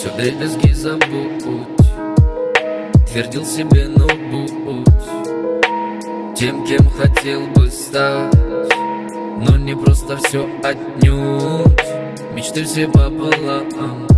Все дребезги забудь, твердил себе, но будь тем, кем хотел бы стать, но не просто все отнюдь. Мечты все пополам,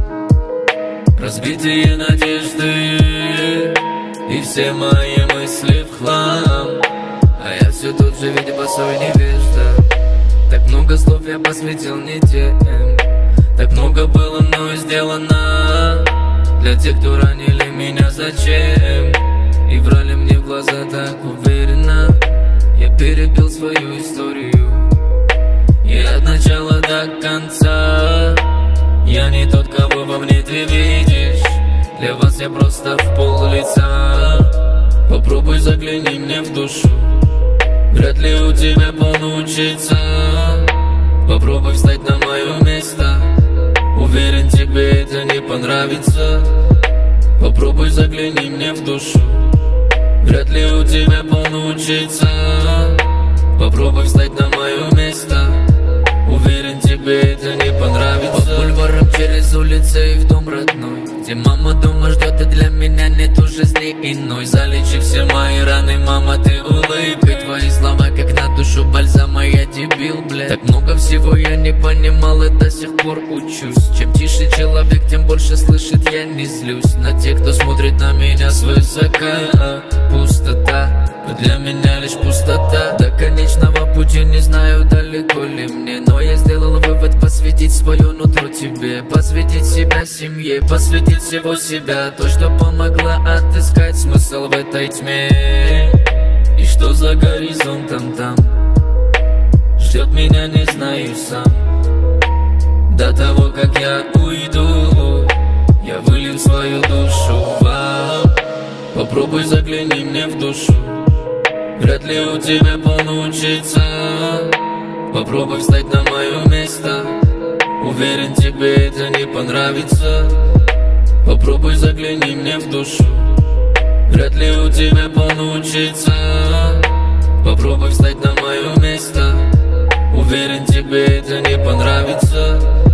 разбитые надежды и все мои мысли в хлам. А я все тот же, видя босой невежда. Так много слов я посвятил не тем, так много было мною сделано для тех, кто ранили меня зачем и врали мне в глаза так уверенно. Я перепил свою историю, и от начала до конца я не тот, кого во мне ты видишь. Для вас я просто в пол лица. Попробуй загляни мне в душу, вряд ли у тебя получится. Попробуй встать на мое место, уверен, тебе это не понравится. Попробуй загляни мне в душу, вряд ли у тебя получится. Попробуй встать на мое место, уверен, тебе это не понравится. По бульварам через улицы и в дом родной, где мама дома ждет, и для меня нету жизни иной. Залечи все мои раны, мама, ты улыбкой. Твои слова как на душу бальзама, я дебил, блядь. Так много всего я не понимал и до сих пор учусь. Чем тише человек, тем больше слышит, я не злюсь на тех, кто смотрит на меня свысока. Пустота, для меня лишь пустота. До конечного пути не знаю, далеко ли мне, но я сделал вывод посвятить свое нутро тебе, посвятить себя семье, посвятить всего себя. То, что помогло отыскать смысл в этой тьме. И что за горизонтом там ждет меня, не знаю сам. До того, как я уйду, я вылью свою душу вам. Попробуй загляни мне в душу, вряд ли у тебя получится. Попробуй встать на мое место, уверен, тебе это не понравится. Попробуй загляни мне в душу, вряд ли у тебя получится. Попробуй встать на мое место, уверен, тебе это не понравится.